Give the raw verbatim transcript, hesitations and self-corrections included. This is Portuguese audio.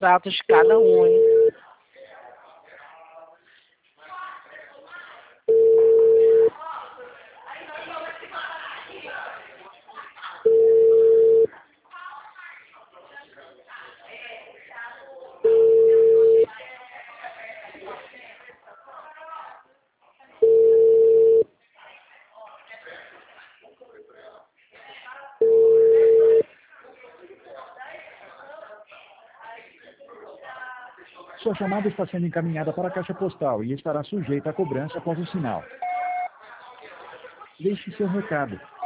pratos de cada um, hein? Sua chamada está sendo encaminhada para a caixa postal e estará sujeita a cobrança após o sinal. Deixe seu recado.